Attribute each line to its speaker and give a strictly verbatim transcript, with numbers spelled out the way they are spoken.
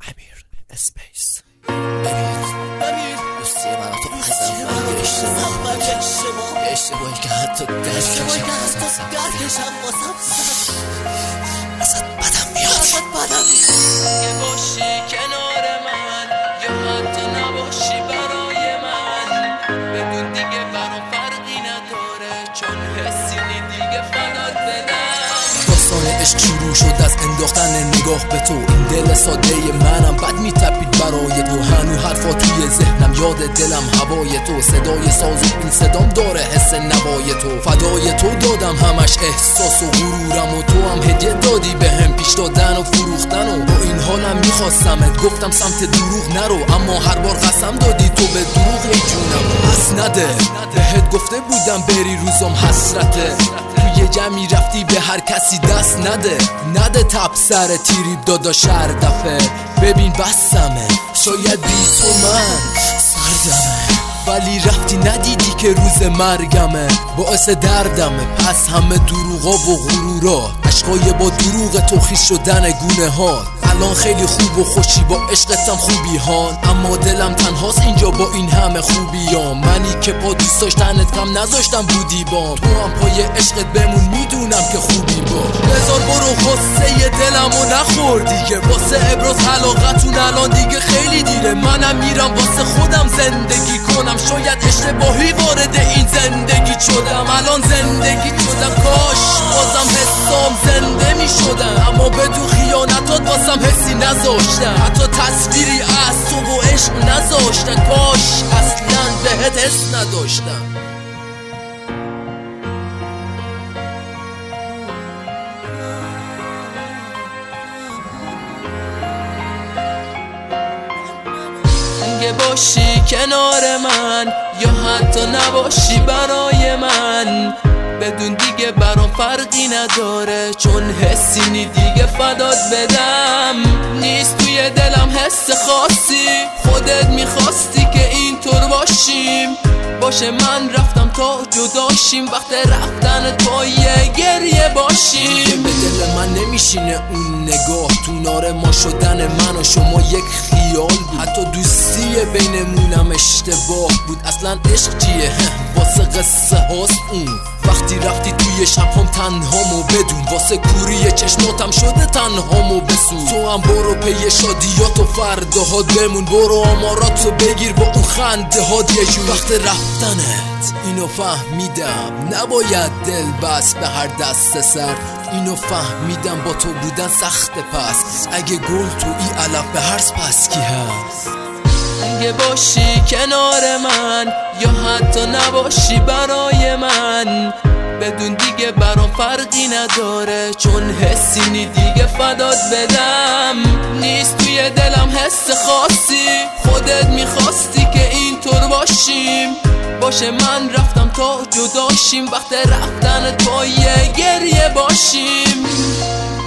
Speaker 1: امیر اسپیس. امیر دوستی من تو ازم من یه اشتباه یه اشتباهی که حتی درکشم واسم ازت بدم میاد ازت بدم میاد. یه باشی کنار من یا حتی نباشی برای من، بدون دیگه برام فرقی نداره چون حسی دیگه فدات بدم. داستان عشق شروع شد از انداختن نگاه به تو، این دل ساده منم بد میتپید برای تو، هنو حرفا توی ذهنم یاد دلم هوای تو، صدای ساز و این صدام داره حس نوای تو، فدای تو دادم همش احساس و غرورم و تو هم هدیه دادی به هم پیش دادن و فروختن و با این حالم میخواستمت گفتم سمت دروغ نرو، اما هر بار قسم دادی تو به دروغ ای جونم پس نده. بهت گفته بودم بری روزم حسرته، توی جمعی رفتی به هر کسی دست نده، نده تب سر تیریب دادا شهر دفعه، ببین بسمه شاید بی تو من سردمه، ولی رفتی ندیدی که روز مرگمه باعث دردمه. پس همه دروغا و غرورا، عشقای با دروغ تو خیس شدن گونه ها، الان خیلی خوب و خوشی با عشقتم خوبی ها، اما دلم تنهاست اینجا با این همه خوبیام، منی که با دوست داشتنت کم نذاشتم بودی بام، تو هم پای عشقت بمون میدونم که خوبی با. بذار برو غصه دلمو نخور دیگه، واسه ابراز علاقتون الان دیگه خیلی دیره، منم میرم واسه خودم زندگی کنم، شاید اشتباهی وارد این زندگی شدم، الان زندگی شدم کاش بازم حسام زنده می شدم، اما بدون خیانتات بازم حسی نذاشتم، حتی تصویری از تو و عشق نذاشتم، کاش اصلا بهت حس نداشتم. اگه باشی کنار من یا حتی نباشی برای من، بدون دیگه برام فرقی نداره چون حسی نی دیگه فدات بدم. نیست توی دلم حس خاصی، خودت میخواستی که اینطور باشیم، باشه من رفتم تا جداشیم، وقت رفتن پای گریه باشیم. دیگه به دل من نمیشینه اون نگاه، تو نار ما شدن من و شما یک خیال بود، حتی دوستی بینمونم اشتباه بود، اصلا عشق چیه واسه قصه هاست اون، وقتی رفتی توی شب هم تنهامو بدون، واسه کوری چشماتم شده تنهامو بسون، تو هم برو پی شادیات و فرداهات بمون، برو آماراتو بگیر با اون خنده هات یه جون. وقت رفتنت اینو فهمیدم، نباید دل بس به هر دست سر، اینو فهمیدم با تو بودن سخت، پس اگه گل تو ای علف به هرس پس کی هست. اگه باشی کنار من یا حتی نباشی برای من، بدون دیگه برام فرقی نداره چون حسی نی دیگه فدات بدم. نیست توی دلم حس خاصی، خودت میخواستی که اینطور باشیم، باشه من رفتم تا جداشیم، وقت رفتن پای گریه باشیم.